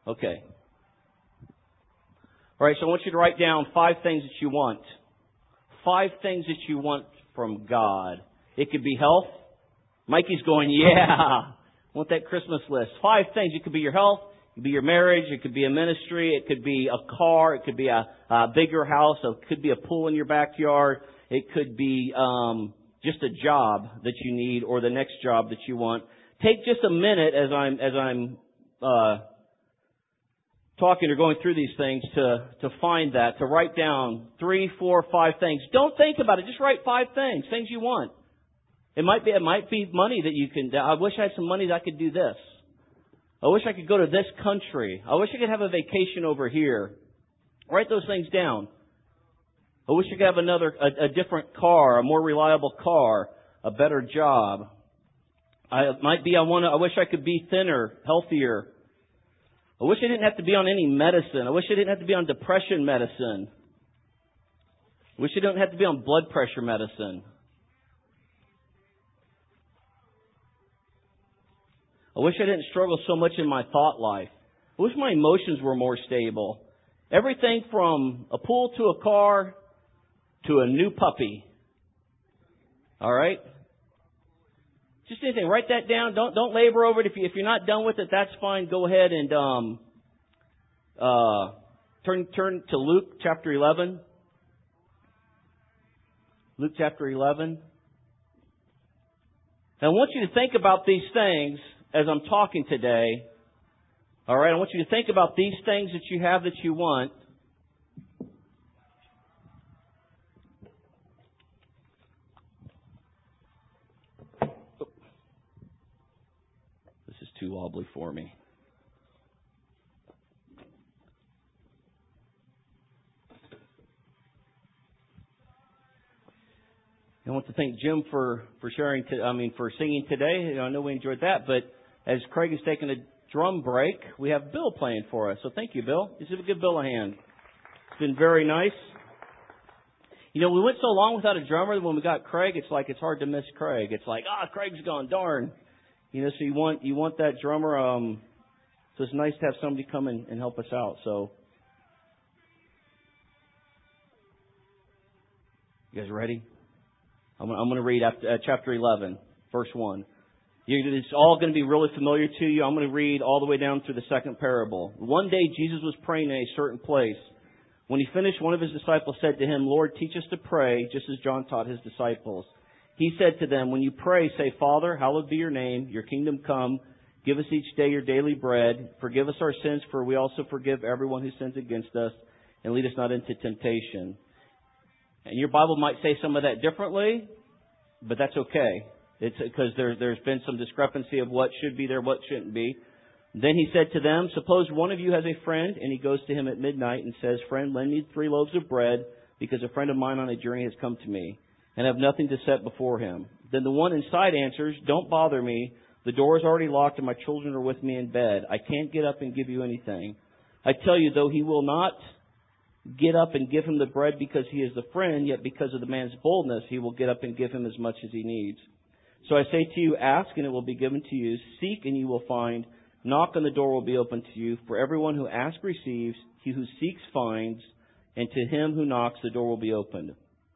Okay. All right, so I want you to write down 5 things that you want. 5 things that you want from God. It could be health. Mikey's going, yeah, I want that Christmas list. 5 things. It could be your health. It could be your marriage. It could be a ministry. It could be a car. It could be a bigger house. It could be a pool in your backyard. It could be just a job that you need or the next job that you want. Take just a minute as I'm talking or going through these things to find that, to write down 3, 4, 5 things. Don't think about it. Just write 5 things you want. It might be money that you can. I wish I had some money that I could do this. I wish I could go to this country. I wish I could have a vacation over here. Write those things down. I wish I could have a different car, a more reliable car, a better job. I wish I could be thinner, healthier. I wish I didn't have to be on any medicine. I wish I didn't have to be on depression medicine. I wish I didn't have to be on blood pressure medicine. I wish I didn't struggle so much in my thought life. I wish my emotions were more stable. Everything from a pool to a car to a new puppy. All right? Just anything. Write that down. Don't labor over it. If you're not done with it, that's fine. Go ahead and turn to Luke chapter 11. Luke chapter 11. And I want you to think about these things as I'm talking today. All right? I want you to think about these things that you have that you want. This is too wobbly for me. I want to thank Jim for singing today. I know we enjoyed that, but as Craig has taken a drum break, we have Bill playing for us. So thank you, Bill. Just give Bill a hand. It's been very nice. We went so long without a drummer that when we got Craig, it's hard to miss Craig. It's like, Craig's gone, darn. So you want that drummer. So it's nice to have somebody come and help us out. So, you guys ready? I'm going to read chapter 11, verse 1. It's all going to be really familiar to you. I'm going to read all the way down through the second parable. One day Jesus was praying in a certain place. When he finished, one of his disciples said to him, Lord, teach us to pray, just as John taught his disciples. He said to them, when you pray, say, Father, hallowed be your name, your kingdom come. Give us each day your daily bread. Forgive us our sins, for we also forgive everyone who sins against us. And lead us not into temptation. And your Bible might say some of that differently, but that's okay. It's because there's been some discrepancy of what should be there, what shouldn't be. Then he said to them, suppose one of you has a friend, and he goes to him at midnight and says, Friend, lend me 3 loaves of bread, because a friend of mine on a journey has come to me, and I have nothing to set before him. Then the one inside answers, Don't bother me. The door is already locked, and my children are with me in bed. I can't get up and give you anything. I tell you, though he will not get up and give him the bread because he is the friend, yet because of the man's boldness, he will get up and give him as much as he needs. So I say to you, ask and it will be given to you. Seek and you will find. Knock and the door will be opened to you. For everyone who asks receives. He who seeks finds. And to him who knocks, the door will be opened.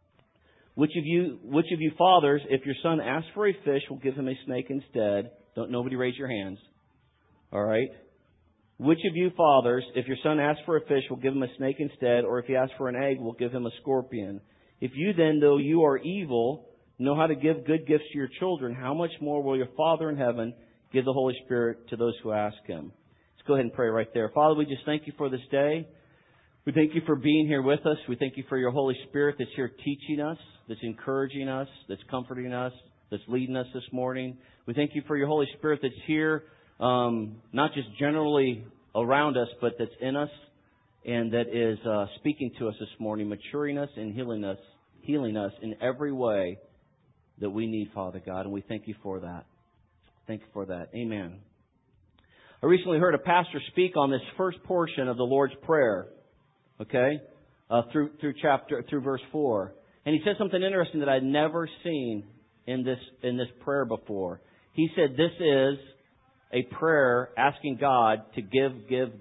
Which of you fathers, if your son asks for a fish, will give him a snake instead? Nobody raise your hands. All right. Which of you fathers, if your son asks for a fish, will give him a snake instead? Or if he asks for an egg, will give him a scorpion? If you then, though you are evil, know how to give good gifts to your children, how much more will your Father in heaven give the Holy Spirit to those who ask Him? Let's go ahead and pray right there. Father, we just thank you for this day. We thank you for being here with us. We thank you for your Holy Spirit that's here teaching us, that's encouraging us, that's comforting us, that's leading us this morning. We thank you for your Holy Spirit that's here, not just generally around us, but that's in us and that is speaking to us this morning, maturing us and healing us in every way that we need, Father God, and we thank you for that. Thank you for that. Amen. I recently heard a pastor speak on this first portion of the Lord's Prayer, through verse 4, and he said something interesting that I'd never seen in this prayer before. He said, "This is a prayer asking God to give.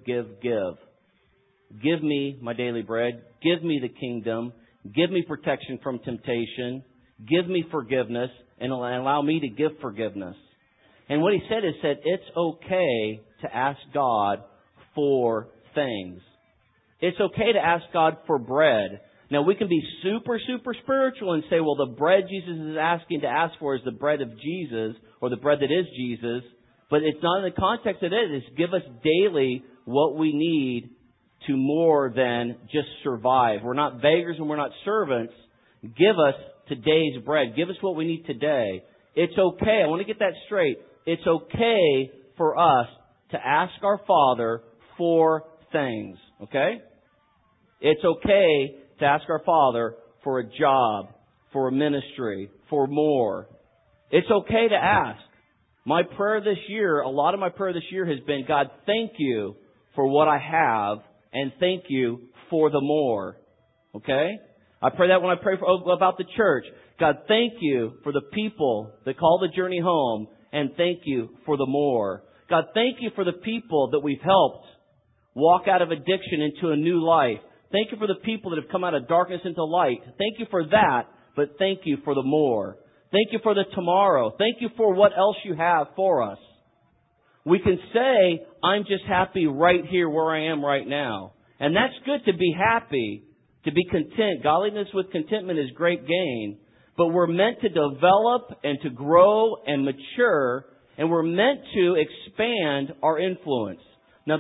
Give me my daily bread. Give me the kingdom. Give me protection from temptation. Give me forgiveness and allow me to give forgiveness. And what he said is that it's okay to ask God for things. It's okay to ask God for bread. Now, we can be super, super spiritual and say, well, the bread Jesus is asking to ask for is the bread of Jesus, or the bread that is Jesus. But it's not in the context of it. It's give us daily what we need to more than just survive. We're not beggars and we're not servants. Give us today's bread. Give us what we need today. It's okay. I want to get that straight. It's okay for us to ask our Father for things. Okay? It's okay to ask our Father for a job, for a ministry, for more. It's okay to ask. My prayer this year, a lot of my prayer this year has been, God, thank you for what I have, and thank you for the more. Okay? I pray that when I pray about the church. God, thank you for the people that call the journey home, and thank you for the more. God, thank you for the people that we've helped walk out of addiction into a new life. Thank you for the people that have come out of darkness into light. Thank you for that, but thank you for the more. Thank you for the tomorrow. Thank you for what else you have for us. We can say, I'm just happy right here where I am right now. And that's good to be happy, to be content. Godliness with contentment is great gain. But we're meant to develop and to grow and mature, and we're meant to expand our influence. Now,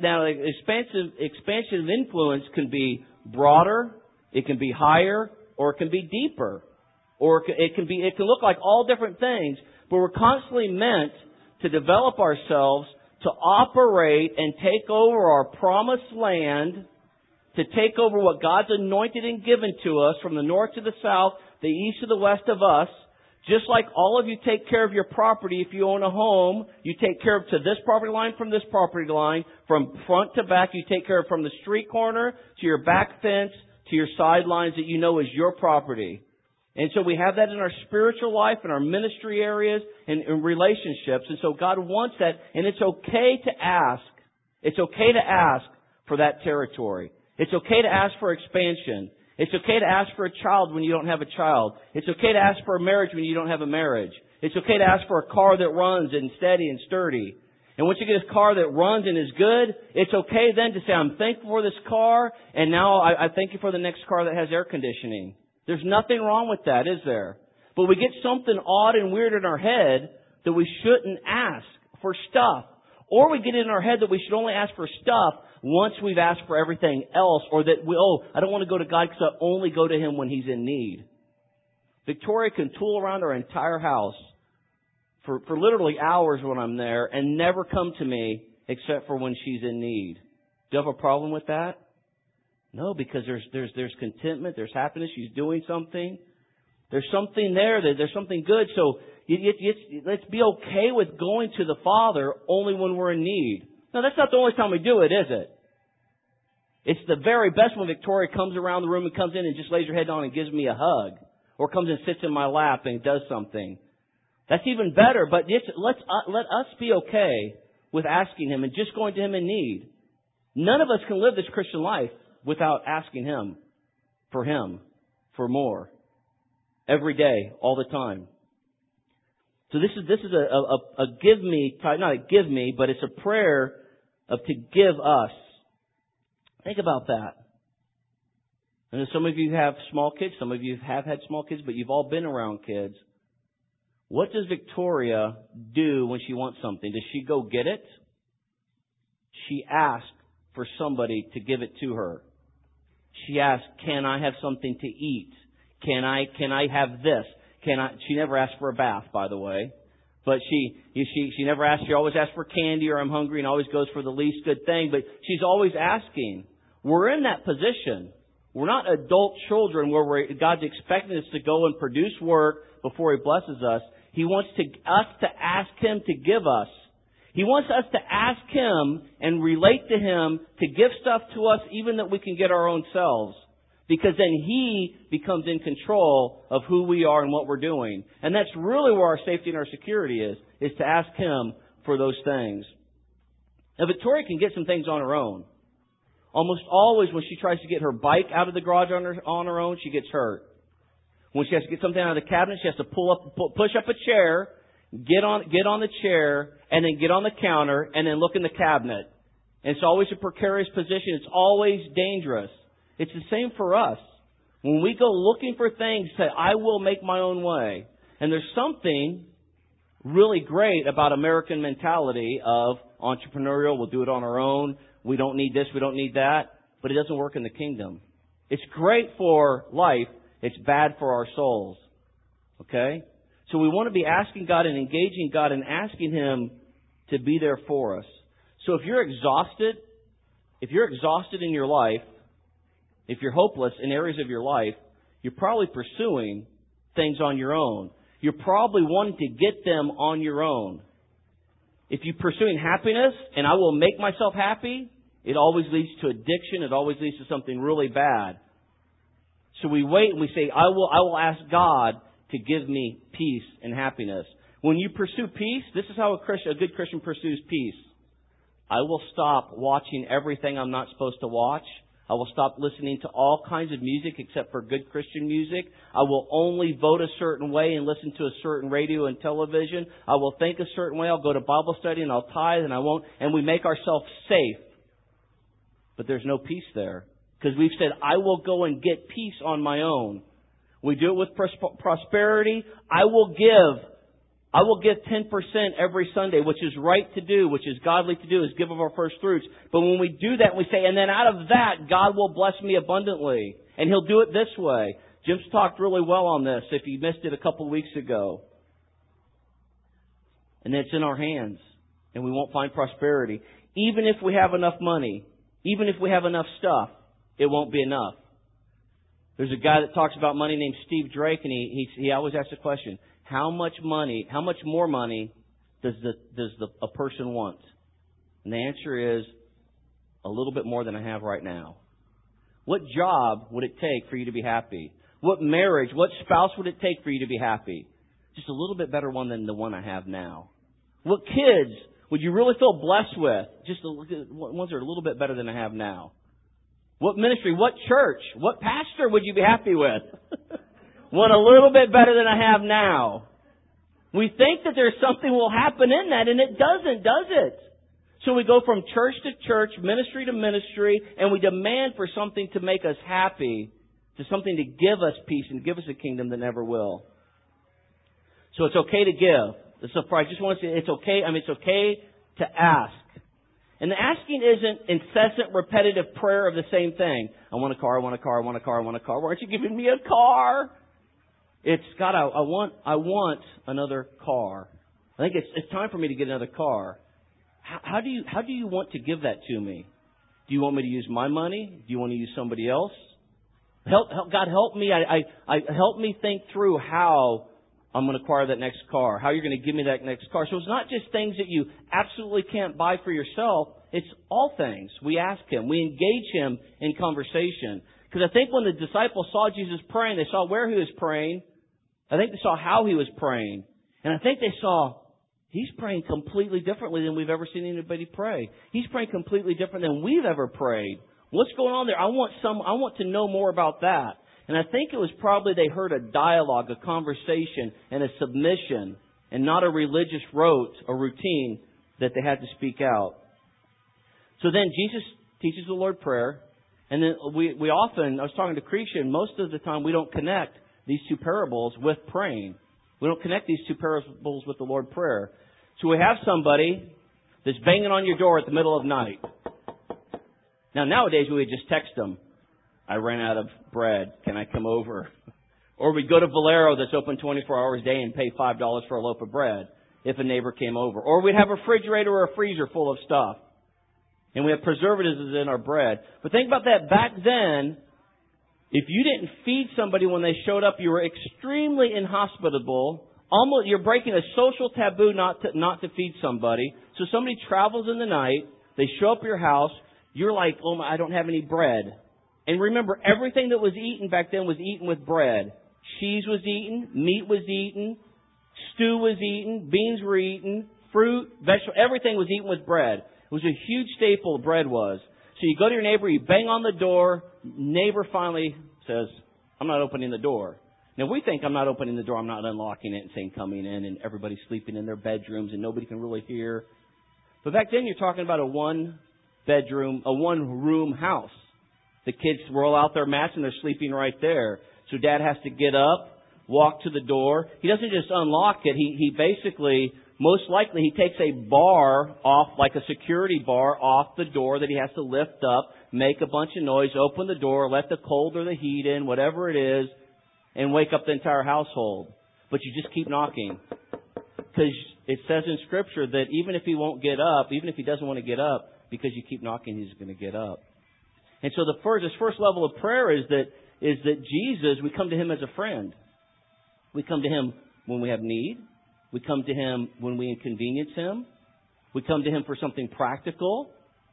expansion of influence can be broader, it can be higher, or it can be deeper, or it can look like all different things. But we're constantly meant to develop ourselves to operate and take over our promised land, to take over what God's anointed and given to us from the north to the south, the east to the west of us. Just like all of you take care of your property, if you own a home, you take care of to this property line from this property line, from front to back, you take care of from the street corner to your back fence to your sidelines that you know is your property. And so we have that in our spiritual life, in our ministry areas, and in relationships. And so God wants that, and it's okay to ask. It's okay to ask for that territory. It's okay to ask for expansion. It's okay to ask for a child when you don't have a child. It's okay to ask for a marriage when you don't have a marriage. It's okay to ask for a car that runs and steady and sturdy. And once you get a car that runs and is good, it's okay then to say, I'm thankful for this car, and now I thank you for the next car that has air conditioning. There's nothing wrong with that, is there? But we get something odd and weird in our head that we shouldn't ask for stuff. Or we get in our head that we should only ask for stuff once we've asked for everything else, or that I don't want to go to God because I only go to Him when He's in need. Victoria can tool around her entire house for literally hours when I'm there and never come to me except for when she's in need. Do you have a problem with that? No, because there's contentment, there's happiness, she's doing something. There's something there, there's something good. So let's be okay with going to the Father only when we're in need. Now, that's not the only time we do it, is it? It's the very best when Victoria comes around the room and comes in and just lays her head down and gives me a hug. Or comes and sits in my lap and does something. That's even better, but let us be okay with asking Him and just going to Him in need. None of us can live this Christian life without asking Him for more. Every day, all the time. So this is a give me type, not a give me, but it's a prayer of to give us. Think about that. And some of you have small kids, some of you have had small kids, but you've all been around kids. What does Victoria do when she wants something? Does she go get it? She asks for somebody to give it to her. She asks, can I have something to eat? Can I have this? She never asks for a bath, by the way. But she never asks, she always asks for candy or I'm hungry and always goes for the least good thing. But she's always asking. We're in that position. We're not adult children where God's expecting us to go and produce work before He blesses us. He wants us to ask Him to give us. He wants us to ask Him and relate to Him to give stuff to us even that we can get our own selves. Because then He becomes in control of who we are and what we're doing. And that's really where our safety and our security is to ask Him for those things. Now, Victoria can get some things on her own. Almost always when she tries to get her bike out of the garage on her own, she gets hurt. When she has to get something out of the cabinet, she has to push up a chair, get on the chair, and then get on the counter, and then look in the cabinet. And it's always a precarious position. It's always dangerous. It's the same for us. When we go looking for things, say, I will make my own way. And there's something really great about American mentality of entrepreneurial, we'll do it on our own, we don't need this, we don't need that, but it doesn't work in the kingdom. It's great for life, it's bad for our souls. Okay? So we want to be asking God and engaging God and asking Him to be there for us. So if you're exhausted in your life, if you're hopeless in areas of your life, you're probably pursuing things on your own. You're probably wanting to get them on your own. If you're pursuing happiness and I will make myself happy, it always leads to addiction. It always leads to something really bad. So we wait and we say, I will ask God to give me peace and happiness. When you pursue peace, this is how a good Christian pursues peace. I will stop watching everything I'm not supposed to watch. I will stop listening to all kinds of music except for good Christian music. I will only vote a certain way and listen to a certain radio and television. I will think a certain way. I'll go to Bible study and I'll tithe and I won't. And we make ourselves safe. But there's no peace there. Because we've said, I will go and get peace on my own. We do it with prosperity. I will give 10% every Sunday, which is right to do, which is godly to do, is give of our first fruits. But when we do that, we say, and then out of that, God will bless me abundantly. And He'll do it this way. Jim's talked really well on this if you missed it a couple of weeks ago. And it's in our hands. And we won't find prosperity. Even if we have enough money, even if we have enough stuff, it won't be enough. There's a guy that talks about money named Steve Drake, and he always asks the question, how much more money does a person want? And the answer is a little bit more than I have right now. What job would it take for you to be happy? What marriage, what spouse would it take for you to be happy? Just a little bit better one than the one I have now. What kids would you really feel blessed with? Just ones that are a little bit better than I have now. What ministry, what church, what pastor would you be happy with? Want a little bit better than I have now. We think that there's something will happen in that, and it doesn't, does it? So we go from church to church, ministry to ministry, and we demand for something to make us happy, to something to give us peace and give us a kingdom that never will. So it's okay to give. So I just want to say it's okay. It's okay to ask. And the asking isn't incessant, repetitive prayer of the same thing. I want a car, I want a car, I want a car, I want a car. Why aren't you giving me a car? It's God, I want another car. I think it's time for me to get another car. How do you want to give that to me? Do you want me to use my money? Do you want to use somebody else? God, help me. Help me think through how I'm going to acquire that next car. How you're going to give me that next car. So it's not just things that you absolutely can't buy for yourself. It's all things. We ask Him. We engage Him in conversation. Because I think when the disciples saw Jesus praying, they saw where He was praying. I think they saw how He was praying. And I think they saw He's praying completely differently than we've ever seen anybody pray. He's praying completely different than we've ever prayed. What's going on there? I want to know more about that. And I think it was probably they heard a dialogue, a conversation, and a submission, and not a religious rote or routine that they had to speak out. So then Jesus teaches the Lord's Prayer, and then we often, I was talking to Christian, most of the time we don't connect these two parables with praying. We don't connect these two parables with the Lord's Prayer. So we have somebody that's banging on your door at the middle of the night. Now, nowadays we would just text them, I ran out of bread. Can I come over? Or we'd go to Valero that's open 24 hours a day and pay $5 for a loaf of bread if a neighbor came over. Or we'd have a refrigerator or a freezer full of stuff. And we have preservatives in our bread. But think about that. Back then, if you didn't feed somebody when they showed up, you were extremely inhospitable. Almost, you're breaking a social taboo not to feed somebody. So somebody travels in the night. They show up at your house. You're like, oh my, I don't have any bread. And remember, everything that was eaten back then was eaten with bread. Cheese was eaten, meat was eaten, stew was eaten, beans were eaten, fruit, vegetable, everything was eaten with bread. It was a huge staple, bread was. So you go to your neighbor, you bang on the door, neighbor finally says, I'm not opening the door. Now we think I'm not opening the door, I'm not unlocking it and saying coming in, and everybody's sleeping in their bedrooms and nobody can really hear. But back then you're talking about a one room house. The kids roll out their mats and they're sleeping right there. So Dad has to get up, walk to the door. He doesn't just unlock it. He basically, most likely, he takes a bar off, like a security bar, off the door that he has to lift up, make a bunch of noise, open the door, let the cold or the heat in, whatever it is, and wake up the entire household. But you just keep knocking. Because it says in Scripture that even if he won't get up, even if he doesn't want to get up, because you keep knocking, he's going to get up. And so this first level of prayer is that Jesus, we come to Him as a friend. We come to Him when we have need. We come to Him when we inconvenience Him. We come to Him for something practical.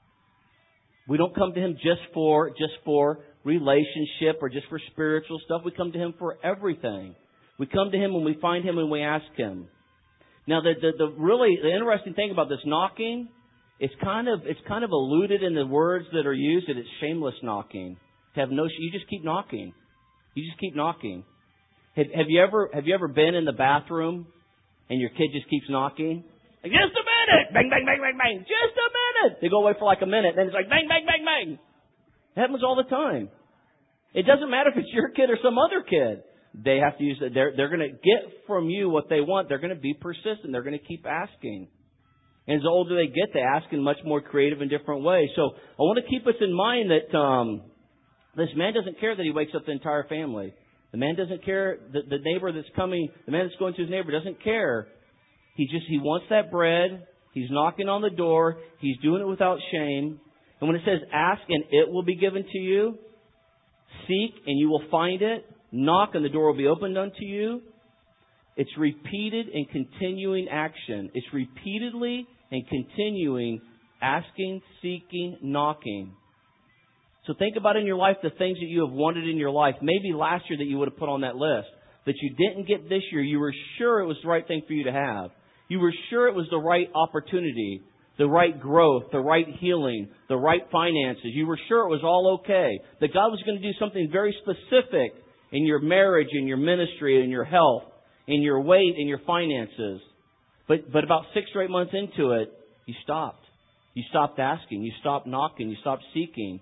We don't come to Him just for relationship or just for spiritual stuff. We come to Him for everything. We come to Him when we find Him and we ask Him. Now, the interesting thing about this knocking, it's kind of alluded in the words that are used that it's shameless knocking. You just keep knocking. You just keep knocking. Have you ever been in the bathroom and your kid just keeps knocking? Like, just a minute! Bang, bang, bang, bang, bang! Just a minute! They go away for like a minute, then it's like bang, bang, bang, bang! It happens all the time. It doesn't matter if it's your kid or some other kid. They have to use it. They're going to get from you what they want. They're going to be persistent. They're going to keep asking. And as the older they get, they ask in much more creative and different ways. So I want to keep us in mind that this man doesn't care that he wakes up the entire family. The man doesn't care. The neighbor that's coming, the man that's going to his neighbor doesn't care. He wants that bread. He's knocking on the door. He's doing it without shame. And when it says ask and it will be given to you, seek and you will find it, knock and the door will be opened unto you. It's repeated and continuing action. It's repeatedly and continuing asking, seeking, knocking. So think about in your life the things that you have wanted in your life. Maybe last year that you would have put on that list. That you didn't get this year. You were sure it was the right thing for you to have. You were sure it was the right opportunity, the right growth, the right healing, the right finances. You were sure it was all okay. That God was going to do something very specific in your marriage, in your ministry, in your health, in your weight, in your finances. But about 6 or 8 months into it, you stopped. You stopped asking. You stopped knocking. You stopped seeking.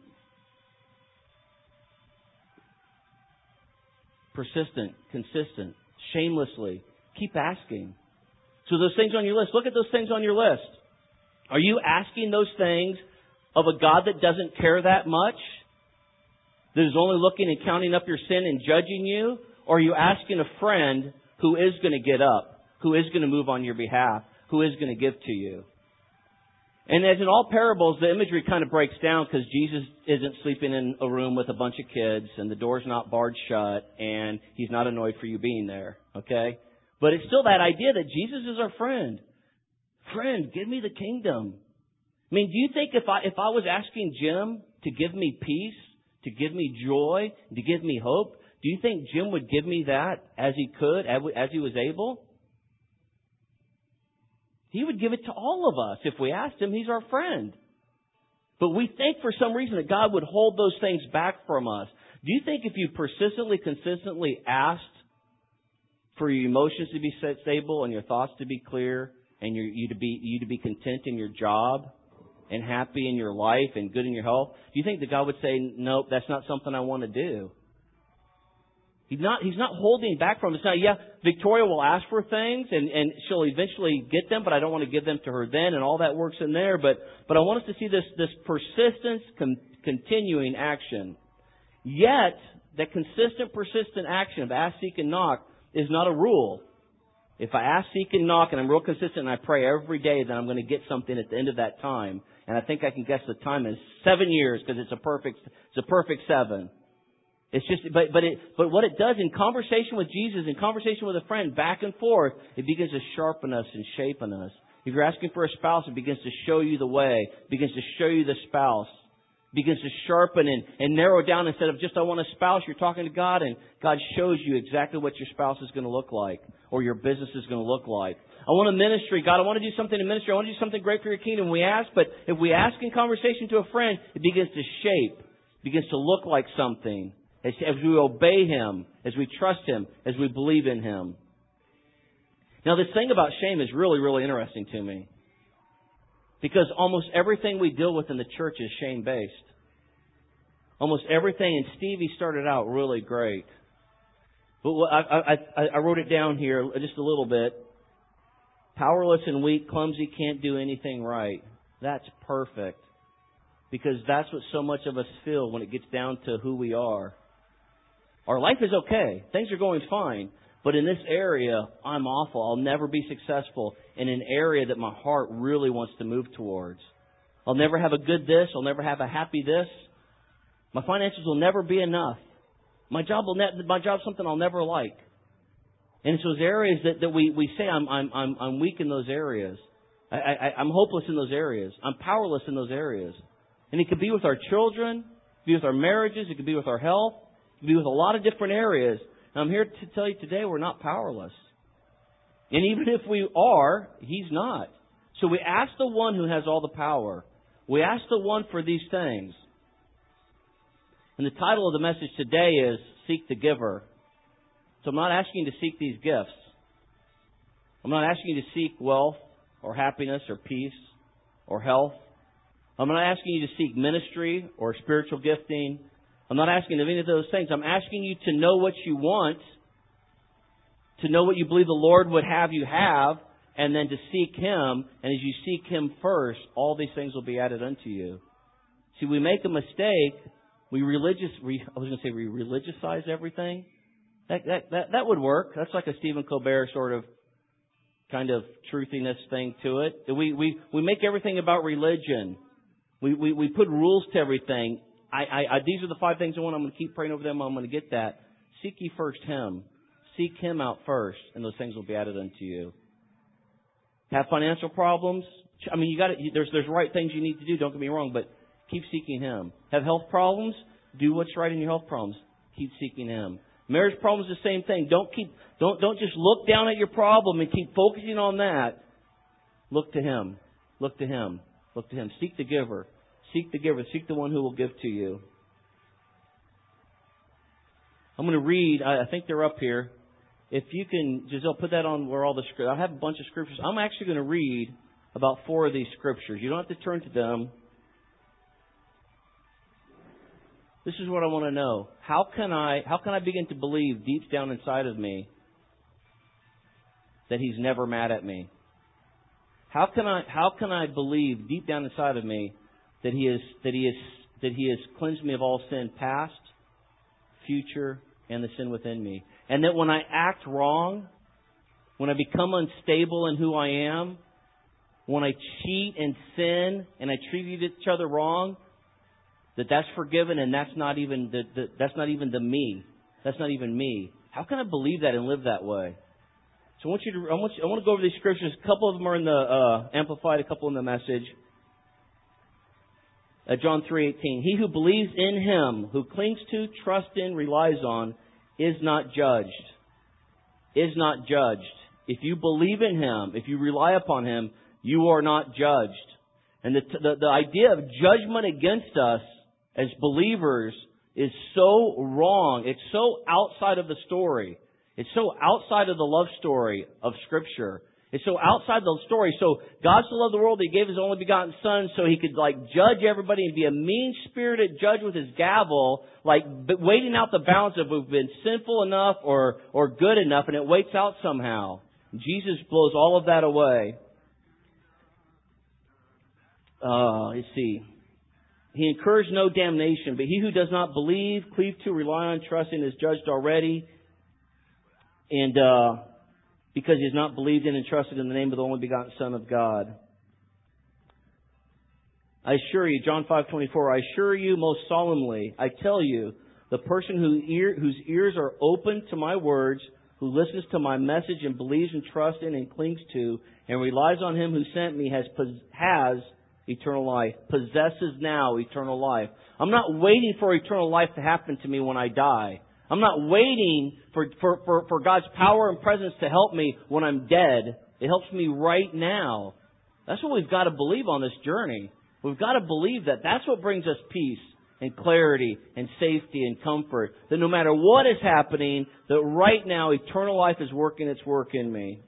Persistent, consistent, shamelessly. Keep asking. So those things on your list, look at those things on your list. Are you asking those things of a God that doesn't care that much? That is only looking and counting up your sin and judging you? Or are you asking a friend who is going to get up, who is going to move on your behalf, who is going to give to you? And as in all parables, the imagery kind of breaks down because Jesus isn't sleeping in a room with a bunch of kids and the door's not barred shut and He's not annoyed for you being there, okay? But it's still that idea that Jesus is our friend. Friend, give me the kingdom. I mean, do you think if I was asking Jim to give me peace, to give me joy, to give me hope, do you think Jim would give me that as he could, as he was able? He would give it to all of us if we asked Him. He's our friend. But we think for some reason that God would hold those things back from us. Do you think if you persistently, consistently asked for your emotions to be stable and your thoughts to be clear and you to be content in your job and happy in your life and good in your health, do you think that God would say, nope, that's not something I want to do? He's not holding back from us. Now, yeah, Victoria will ask for things and she'll eventually get them, but I don't want to give them to her then, and all that works in there. But I want us to see this persistence, continuing action. Yet, that consistent, persistent action of ask, seek, and knock is not a rule. If I ask, seek, and knock, and I'm real consistent and I pray every day, then I'm going to get something at the end of that time. And I think I can guess the time is 7 years because it's a perfect 7. It's just, but what it does in conversation with Jesus, in conversation with a friend, back and forth, it begins to sharpen us and shapen us. If you're asking for a spouse, it begins to show you the way, it begins to show you the spouse, it begins to sharpen and narrow down. Instead of just I want a spouse, you're talking to God and God shows you exactly what your spouse is going to look like or your business is going to look like. I want a ministry. God, I want to do something in ministry. I want to do something great for your kingdom. We ask, but if we ask in conversation to a friend, it begins to shape, begins to look like something. As we obey Him, as we trust Him, as we believe in Him. Now, this thing about shame is really, really interesting to me. Because almost everything we deal with in the church is shame-based. Almost everything. And Stevie started out really great. But I wrote it down here just a little bit. Powerless and weak, clumsy, can't do anything right. That's perfect. Because that's what so much of us feel when it gets down to who we are. Our life is okay. Things are going fine. But in this area, I'm awful. I'll never be successful in an area that my heart really wants to move towards. I'll never have a good this. I'll never have a happy this. My finances will never be enough. My job's something I'll never like. And it's those areas that we say I'm weak in those areas. I'm hopeless in those areas. I'm powerless in those areas. And it could be with our children. It could be with our marriages. It could be with our health. It could be with a lot of different areas. And I'm here to tell you today we're not powerless. And even if we are, He's not. So we ask the one who has all the power. We ask the one for these things. And the title of the message today is Seek the Giver. So I'm not asking you to seek these gifts. I'm not asking you to seek wealth or happiness or peace or health. I'm not asking you to seek ministry or spiritual gifting. I'm not asking of any of those things. I'm asking you to know what you want, to know what you believe the Lord would have you have, and then to seek Him. And as you seek Him first, all these things will be added unto you. See, we make a mistake. We religiousize everything. That would work. That's like a Stephen Colbert sort of kind of truthiness thing to it. We make everything about religion. We put rules to everything. These are the 5 things I want. I'm going to keep praying over them. I'm going to get that. Seek ye first Him. Seek Him out first, and those things will be added unto you. Have financial problems? I mean, there's right things you need to do. Don't get me wrong, but keep seeking Him. Have health problems? Do what's right in your health problems. Keep seeking Him. Marriage problems, the same thing. Don't just look down at your problem and keep focusing on that. Look to Him. Look to Him. Look to Him. Seek the giver. Seek the giver. Seek the one who will give to you. I'm going to read. I think they're up here. If you can, Giselle, put that on where all the scriptures. I have a bunch of scriptures. I'm actually going to read about 4 of these scriptures. You don't have to turn to them. This is what I want to know. How can I begin to believe deep down inside of me that He's never mad at me? How can I believe deep down inside of me that He has cleansed me of all sin, past, future, and the sin within me? And that when I act wrong, when I become unstable in who I am, when I cheat and sin and I treat each other wrong, that's forgiven, and that's not even the me. That's not even me. How can I believe that and live that way? So I want to go over these scriptures. A couple of them are in the Amplified, a couple in the Message. John 3:18. He who believes in Him, who clings to, trusts in, relies on, is not judged. Is not judged. If you believe in Him, if you rely upon Him, you are not judged. And the idea of judgment against us as believers is so wrong. It's so outside of the story. It's so outside of the love story of Scripture. It's so outside the story. So God so loved the world that He gave His only begotten Son so He could judge everybody and be a mean-spirited judge with His gavel, waiting out the balance of we've been sinful enough or good enough, and it waits out somehow. Jesus blows all of that away. Let's see. He incurs no damnation, but he who does not believe, cleave to, rely on, trust in, is judged already. And because he has not believed in and trusted in the name of the only begotten Son of God. I assure you, John 5:24, I assure you most solemnly, I tell you, the person whose ears are open to my words, who listens to my message and believes and trusts in and clings to and relies on Him who sent me has eternal life, possesses now eternal life. I'm not waiting for eternal life to happen to me when I die. I'm not waiting for God's power and presence to help me when I'm dead. It helps me right now. That's what we've got to believe on this journey. We've got to believe that that's what brings us peace and clarity and safety and comfort. That no matter what is happening, that right now eternal life is working its work in me.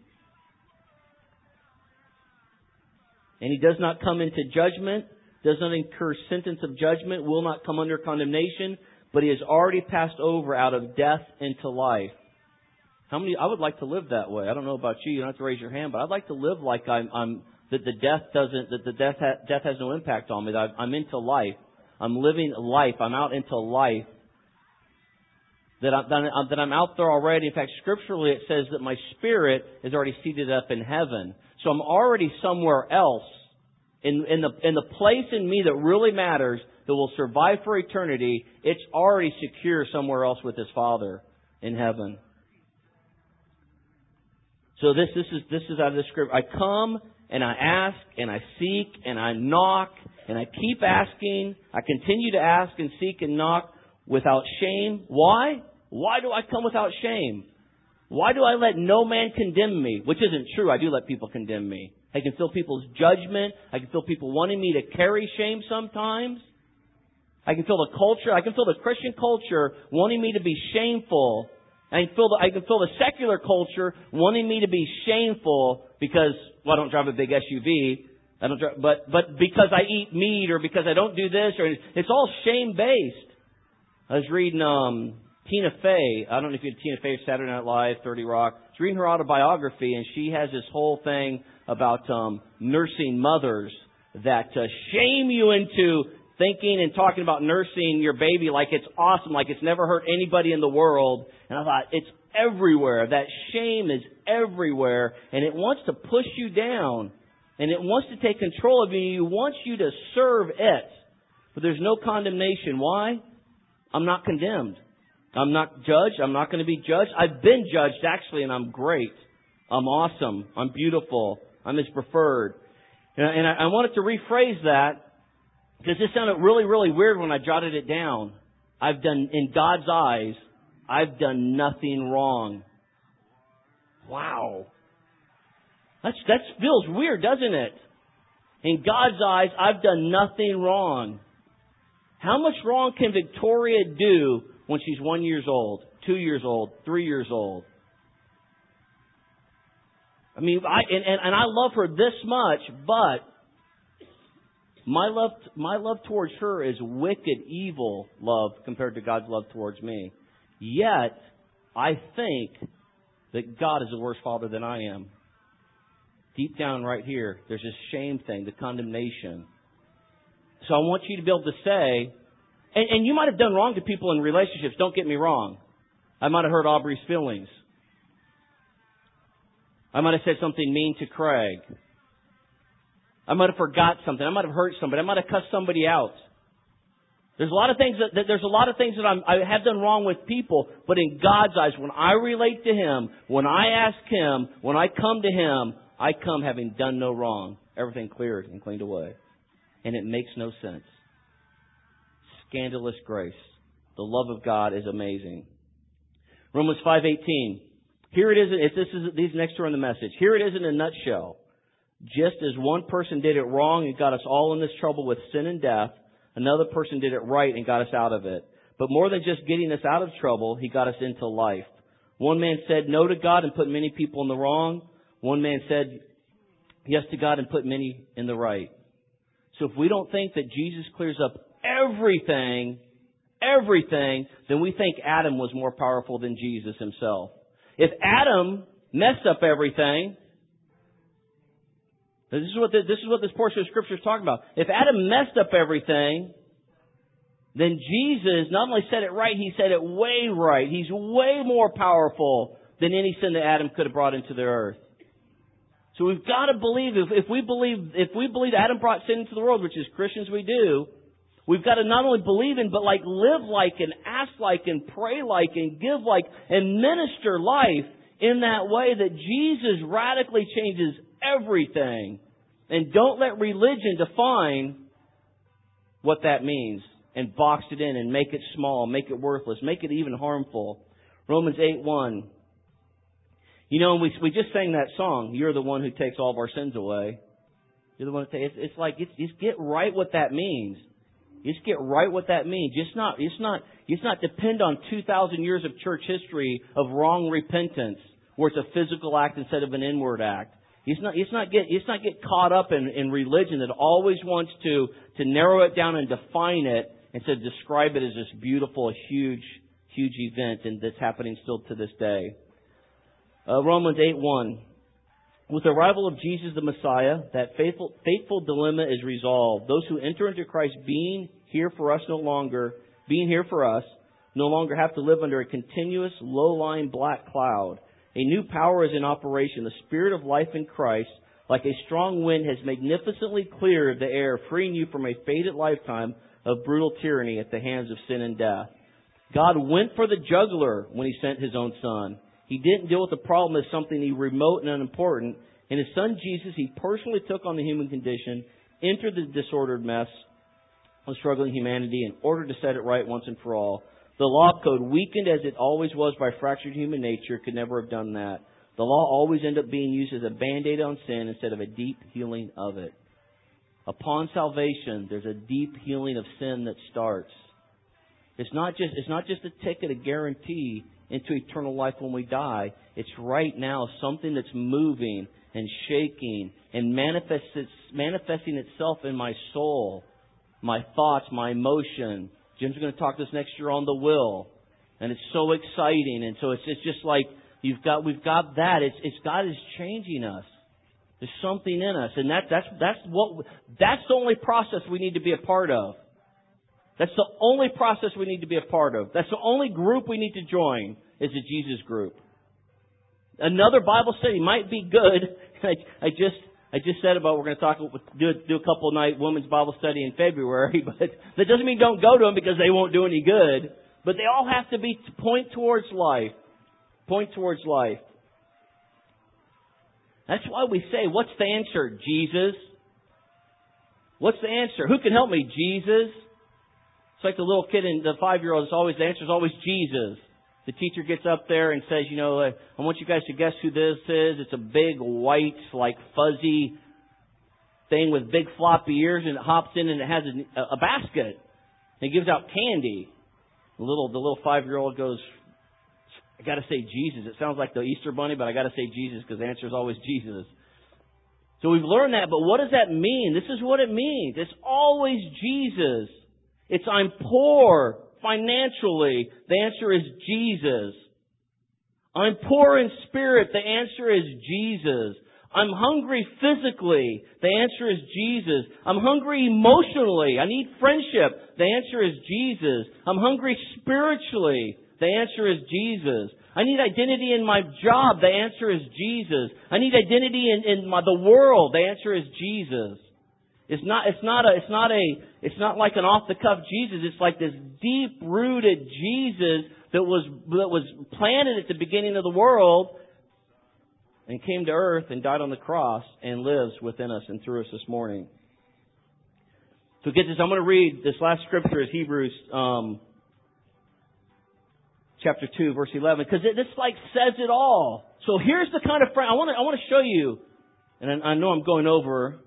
And He does not come into judgment, does not incur sentence of judgment, will not come under condemnation, but He has already passed over out of death into life. How many? I would like to live that way. I don't know about you. You don't have to raise your hand, but I'd like to live like that death has no impact on me. That I'm into life. I'm living life. I'm out into life. That I'm out there already. In fact, scripturally it says that my spirit is already seated up in heaven. So I'm already somewhere else in the place in me that really matters, that will survive for eternity. It's already secure somewhere else with His Father in heaven. So this is out of the script. I come and I ask and I seek and I knock and I keep asking. I continue to ask and seek and knock without shame. Why? Why do I come without shame? Why do I let no man condemn me? Which isn't true. I do let people condemn me. I can feel people's judgment. I can feel people wanting me to carry shame sometimes. I can feel the culture. I can feel the Christian culture wanting me to be shameful. I can feel the secular culture wanting me to be shameful because, well, I don't drive a big SUV. But because I eat meat or because I don't do this, or it's all shame based. I was reading Tina Fey. I don't know if you had Tina Fey, Saturday Night Live, 30 Rock. I was reading her autobiography, and she has this whole thing about nursing mothers that shame you into thinking and talking about nursing your baby like it's awesome, like it's never hurt anybody in the world. And I thought, it's everywhere. That shame is everywhere, and it wants to push you down, and it wants to take control of you. It wants you to serve it. But there's no condemnation. Why? I'm not condemned. I'm not judged. I'm not going to be judged. I've been judged, actually, and I'm great. I'm awesome. I'm beautiful. I'm His preferred. And I wanted to rephrase that because this sounded really, really weird when I jotted it down. In God's eyes, I've done nothing wrong. Wow. That feels weird, doesn't it? In God's eyes, I've done nothing wrong. How much wrong can Victoria do when she's 1 year old, 2 years old, 3 years old? I mean, I love her this much, but my love towards her is wicked, evil love compared to God's love towards me. Yet, I think that God is a worse father than I am. Deep down right here, there's this shame thing, the condemnation. So I want you to be able to say, and you might have done wrong to people in relationships, don't get me wrong. I might have hurt Aubrey's feelings. I might have said something mean to Craig. I might have forgot something. I might have hurt somebody. I might have cussed somebody out. There's a lot of things that I have done wrong with people, but in God's eyes, when I relate to Him, when I ask Him, when I come to Him, I come having done no wrong. Everything cleared and cleaned away. And it makes no sense. Scandalous grace. The love of God is amazing. Romans 5:18. Here it is. These next two are in the message. Here it is in a nutshell. Just as one person did it wrong and got us all in this trouble with sin and death, another person did it right and got us out of it. But more than just getting us out of trouble, He got us into life. One man said no to God and put many people in the wrong. One man said yes to God and put many in the right. So if we don't think that Jesus clears up everything, then we think Adam was more powerful than Jesus Himself. If Adam messed up everything, this is what this portion of Scripture is talking about. If Adam messed up everything, then Jesus not only said it right, He said it way right. He's way more powerful than any sin that Adam could have brought into the earth. So we've got to believe, if we believe Adam brought sin into the world, which as Christians we do, we've got to not only believe in, but live like and ask like and pray like and give like and minister life in that way that Jesus radically changes everything. And don't let religion define what that means and box it in and make it small, make it worthless, make it even harmful. Romans 8:1. You know, we just sang that song, You're the One Who Takes All of Our Sins Away. You're the one who takes, it's like, just get right what that means. Just get right what that means. Just not depend on 2,000 years of church history of wrong repentance, where it's a physical act instead of an inward act. It's not get caught up in religion that always wants to narrow it down and define it and to describe it as this beautiful, huge event, and that's happening still to this day. Romans 8:1. With the arrival of Jesus the Messiah, that fateful dilemma is resolved. Those who enter into Christ being here for us no longer have to live under a continuous, low-lying black cloud. A new power is in operation. The Spirit of life in Christ, like a strong wind, has magnificently cleared the air, freeing you from a fated lifetime of brutal tyranny at the hands of sin and death. God went for the jugular when He sent His own Son. He didn't deal with the problem as something remote and unimportant. In His Son Jesus, He personally took on the human condition, entered the disordered mess of struggling humanity in order to set it right once and for all. The law code, weakened as it always was by fractured human nature, could never have done that. The law always ended up being used as a band-aid on sin instead of a deep healing of it. Upon salvation, there's a deep healing of sin that starts. It's not just a ticket, a guarantee into eternal life when we die. It's right now something that's moving and shaking and manifesting itself in my soul, my thoughts, my emotion. Jim's going to talk this next year on the will, and it's so exciting. And so it's just like we've got that. It's God is changing us. There's something in us, and that's the only process we need to be a part of. That's the only process we need to be a part of. That's the only group we need to join, is the Jesus group. Another Bible study might be good. I just said about we're going to do a couple night women's Bible study in February, but that doesn't mean don't go to them because they won't do any good. But they all have to be to point towards life. Point towards life. That's why we say, what's the answer? Jesus. What's the answer? Who can help me? Jesus. It's like the little kid and the 5-year-old. The answer is always Jesus. The teacher gets up there and says, I want you guys to guess who this is. It's a big, white, like fuzzy thing with big floppy ears, and it hops in and it has a basket. And it gives out candy. The little 5-year-old goes, I got to say Jesus. It sounds like the Easter Bunny, but I got to say Jesus because the answer is always Jesus. So we've learned that, but what does that mean? This is what it means. It's always Jesus. It's I'm poor financially. The answer is Jesus. I'm poor in spirit. The answer is Jesus. I'm hungry physically. The answer is Jesus. I'm hungry emotionally. I need friendship. The answer is Jesus. I'm hungry spiritually. The answer is Jesus. I need identity in my job. The answer is Jesus. I need identity in the world. The answer is Jesus. It's not like an off the cuff Jesus. It's like this deep rooted Jesus that was planted at the beginning of the world and came to earth and died on the cross and lives within us and through us this morning. So get this. I'm going to read this last scripture is Hebrews chapter 2, verse 11, because this says it all. So here's the kind of friend I want to show you, and I know I'm going over.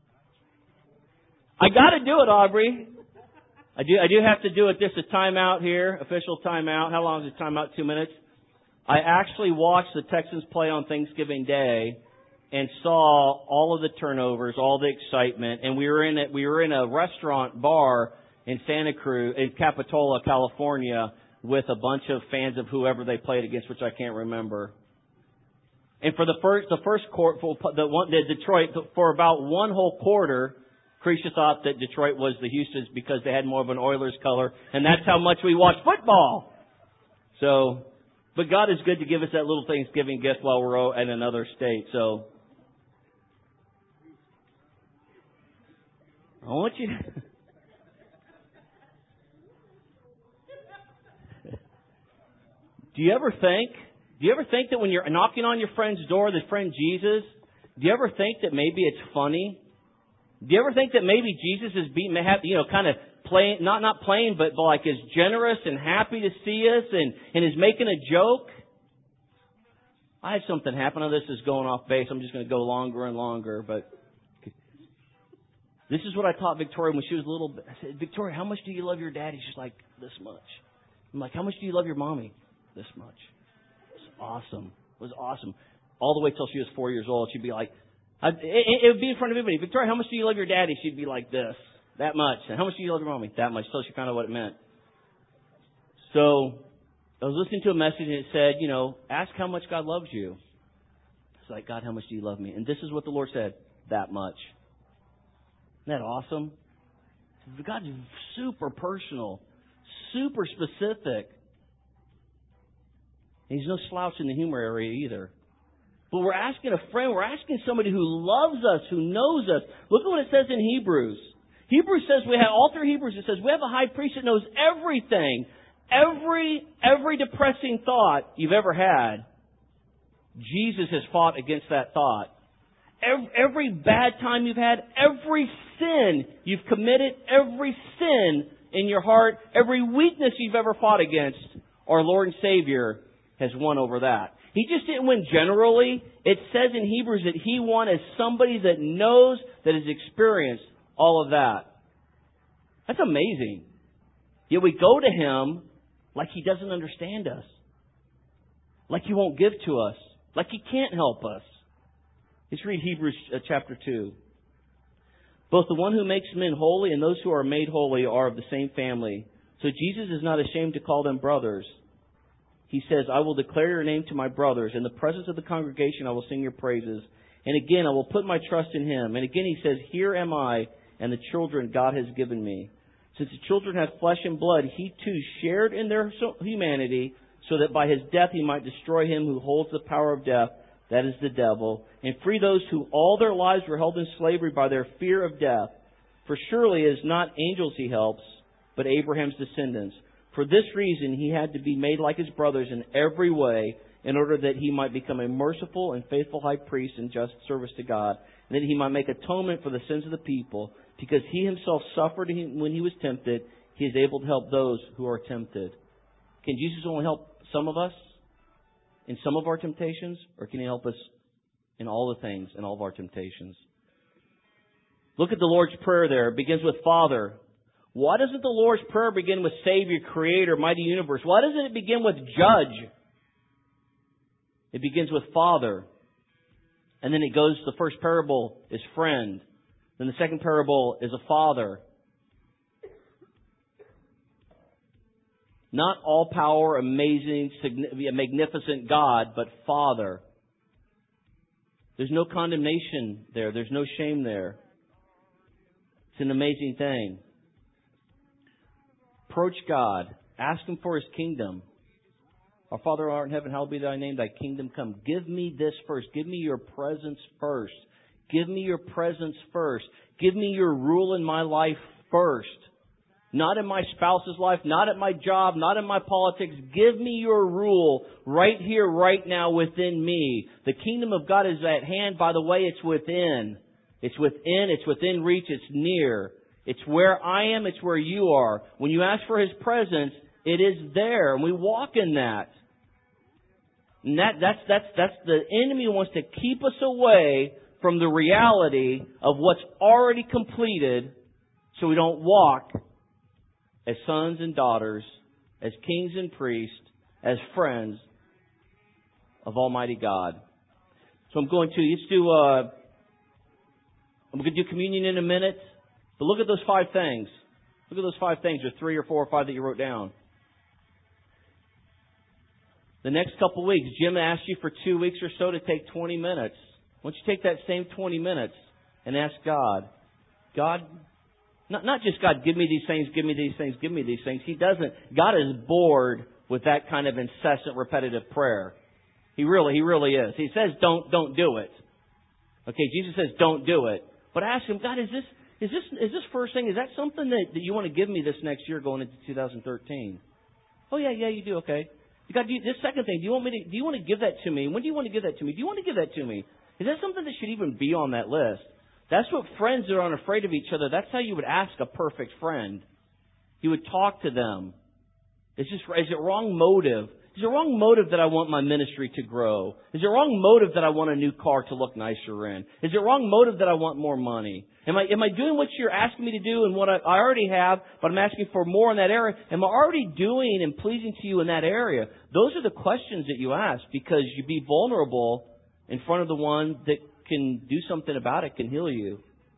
I got to do it, Aubrey. I do have to do it. Just a timeout here, official timeout. How long is the timeout? 2 minutes. I actually watched the Texans play on Thanksgiving Day and saw all of the turnovers, all the excitement, and we were in a restaurant bar in Capitola, California, with a bunch of fans of whoever they played against, which I can't remember. And for the first quarter, Detroit, for about one whole quarter, Creasha thought that Detroit was the Houstons because they had more of an Oilers color, and that's how much we watch football. So, but God is good to give us that little Thanksgiving gift while we're in another state. So, I want you. Do you ever think that when you're knocking on your friend's door, the friend Jesus, do you ever think that maybe it's funny? Do you ever think that maybe Jesus is kind of playing, not playing, but like is generous and happy to see us and is making a joke? I had something happen. Now, this is going off base. I'm just going to go longer and longer. But this is what I taught Victoria when she was little. I said, Victoria, how much do you love your daddy? She's like, this much. I'm like, how much do you love your mommy? This much. It was awesome. It was awesome. All the way till she was 4 years old, she'd be like, it would be in front of everybody. Victoria, how much do you love your daddy? She'd be like this. That much. And how much do you love your mommy? That much. So she found out what it meant. So I was listening to a message and it said, ask how much God loves you. It's like, God, how much do you love me? And this is what the Lord said, that much. Isn't that awesome? God's super personal, super specific. And He's no slouch in the humor area either. But we're asking a friend, we're asking somebody who loves us, who knows us. Look at what it says in Hebrews. Hebrews says all through Hebrews, it says we have a high priest that knows everything. Every depressing thought you've ever had, Jesus has fought against that thought. Every bad time you've had, every sin you've committed, every sin in your heart, every weakness you've ever fought against, our Lord and Savior has won over that. He just didn't win generally. It says in Hebrews that He won as somebody that knows, that has experienced all of that. That's amazing. Yet we go to Him like He doesn't understand us. Like He won't give to us. Like He can't help us. Let's read Hebrews chapter 2. Both the one who makes men holy and those who are made holy are of the same family. So Jesus is not ashamed to call them brothers. He says, I will declare your name to my brothers. In the presence of the congregation I will sing your praises. And again I will put my trust in Him. And again He says, here am I and the children God has given me. Since the children have flesh and blood, He too shared in their humanity, so that by His death He might destroy him who holds the power of death, that is the devil, and free those who all their lives were held in slavery by their fear of death. For surely it is not angels He helps, but Abraham's descendants. For this reason He had to be made like His brothers in every way, in order that He might become a merciful and faithful high priest in just service to God, and that He might make atonement for the sins of the people. Because He Himself suffered when He was tempted, He is able to help those who are tempted. Can Jesus only help some of us in some of our temptations? Or can He help us in all the things, in all of our temptations? Look at the Lord's Prayer there. It begins with Father. Why doesn't the Lord's Prayer begin with Savior, Creator, Mighty Universe? Why doesn't it begin with Judge? It begins with Father. And then it goes, the first parable is Friend. Then the second parable is a father. Not all power, amazing, magnificent God, but Father. There's no condemnation there. There's no shame there. It's an amazing thing. Approach God. Ask Him for His kingdom. Our Father who art in heaven, hallowed be Thy name. Thy kingdom come. Give me this first. Give me your presence first. Give me your presence first. Give me your rule in my life first. Not in my spouse's life, not at my job, not in my politics. Give me your rule right here, right now within me. The kingdom of God is at hand. By the way, it's within. It's within reach, it's near. It's where I am, it's where you are. When you ask for His presence, it is there. And we walk in that. And that's the enemy wants to keep us away from the reality of what's already completed, so we don't walk as sons and daughters, as kings and priests, as friends of Almighty God. So I'm going to do communion in a minute. But look at those 5 things. Look at those 5 things, or 3 or 4 or 5 that you wrote down. The next couple weeks, Jim asked you for 2 weeks or so to take 20 minutes. Why don't you take that same 20 minutes and ask God, not just God, give me these things, give me these things, give me these things. He doesn't. God is bored with that kind of incessant, repetitive prayer. He really is. He says, don't do it. Okay, Jesus says, don't do it. But ask Him, God, is this first thing, is that something that you want to give me this next year going into 2013? Oh yeah, you do, okay. God, this second thing, do you want to give that to me? When do you want to give that to me? Do you want to give that to me? Is that something that should even be on that list? That's what friends that are unafraid of each other, that's how you would ask a perfect friend. You would talk to them. Is it wrong motive? Is it a wrong motive that I want my ministry to grow? Is it a wrong motive that I want a new car to look nicer in? Is it a wrong motive that I want more money? Am I doing what you're asking me to do and what I already have, but I'm asking for more in that area? Am I already doing and pleasing to you in that area? Those are the questions that you ask, because you be vulnerable in front of the one that can do something about it, can heal you.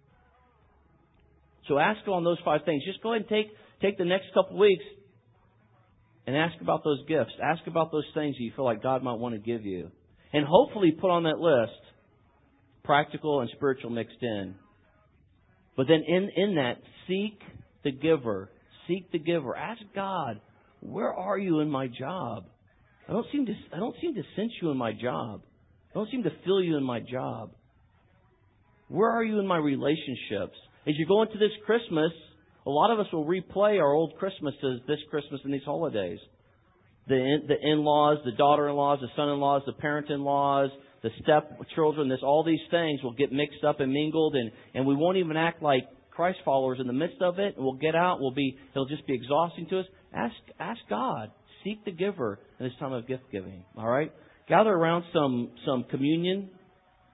So ask on those 5 things. Just go ahead and take the next couple weeks and ask about those gifts. Ask about those things that you feel like God might want to give you. And hopefully put on that list practical and spiritual mixed in. But then in that, seek the giver. Seek the giver. Ask God, where are you in my job? I don't seem to sense you in my job. I don't seem to feel you in my job. Where are you in my relationships? As you go into this Christmas, a lot of us will replay our old Christmases this Christmas and these holidays. The in-laws, the daughter-in-laws, the son-in-laws, the parent-in-laws, the step-children, all these things will get mixed up and mingled, and we won't even act like Christ followers in the midst of it. And we'll get out. It'll just be exhausting to us. Ask God. Seek the giver in this time of gift giving. All right? Gather around some communion.